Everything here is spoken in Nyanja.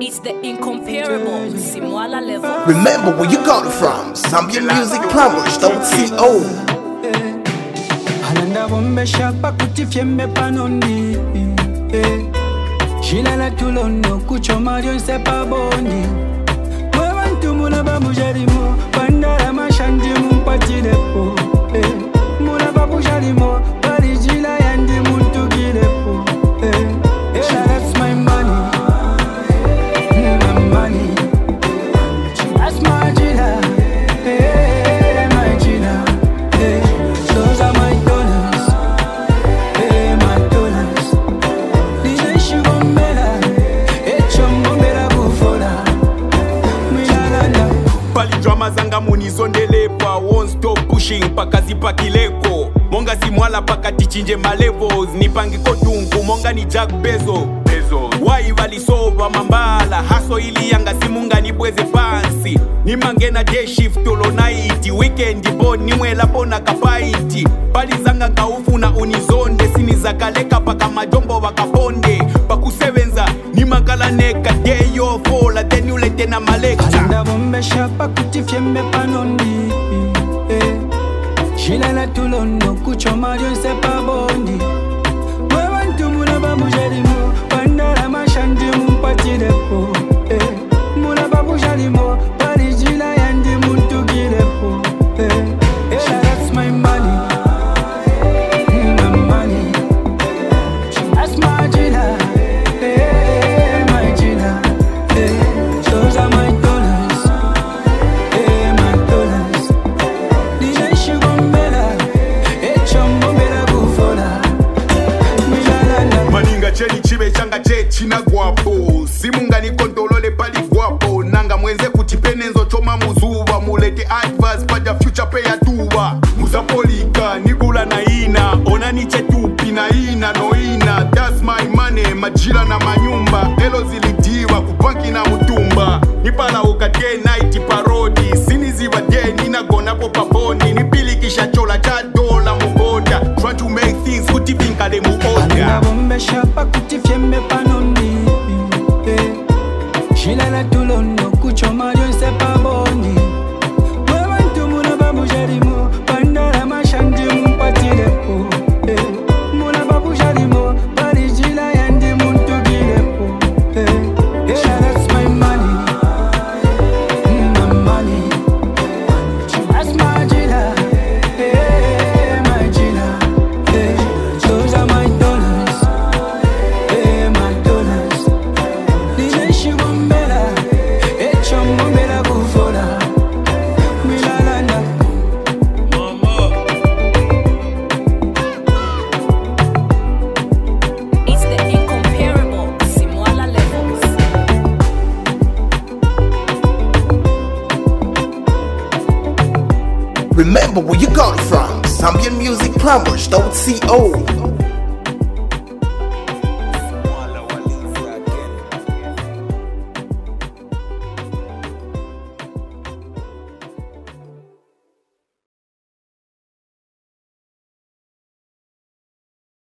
It's the incomparable Simwala level. Remember where you got it from. ZambianMusicPlumbers.co. Ananda bombe shapa kutifyembe panondi Shilala tulono kucho mario sepa bondi Mwewantu muna babu jarimo Pandara mashandi mumpati depo Muna babu jarimo Parijila yandi muntu gidepo That's my money My money That's my jila My jila Those are my dollars My dollars Nina shigombela Echombombela kufola Milalanda Pali drama zanga munizondelepa Won't stop pushing pakazi pakileko Monga simwala pakati chinje malevels Nipangi kotunku monga ni Jack Bezos Wai valisova mambala Haso ili yanga simunga nibweze fancy Nimangena day shift tolo night Weekend bo nimwela pona kapaiti Pali zanga kaufuna unizonde Sinizakaleka paka majombo wakaponde Pakusevenza nimakala neka Day off all then you let na malekcha Ananda bombe shapa kutifyembe panondi Shilala tulono kucho mario sepa bondi Mwewantu muna babu jarimo Pandara mashandi mumpati depo Muna babu jarimo Parijila yandi muntu gidepo That's my money My money That's my jila My jila Those are my dollars My dollars Nina shigombela Echombombela kufola Milalanda Maninga cheni chibe changa che china guapo Simunga ni kontolole pali guapo Nanga mwenze kutipenenzo choma muzuva Mulete advance paja future paya tuwa Muzapolika nigula na ina Ona ni chetupi na ina no ina That's my money majira na manyumba Elo zilidiwa kupanki na mutumba Nipala ukate night parodi Siniziwa de nina gona po paponi Nipili kisha chola cha dola muboda Trying to make things kutivinka de Ananda muoda bombe shapa kutifyembe panondi Shilala tulono kucho mario sepa bondi Mwewantu muna babu jarimo Pandara mashandi mumpati depo Muna babu jarimo Parijila yandi muntu gidepo That's my money My money That's my jila My jila Those are my dollars My dollars Nina shigombela Echombombela kufola Milalanda It's the incomparable Simwala levels. Remember where you got it from. ZambianMusicPlumbers.co.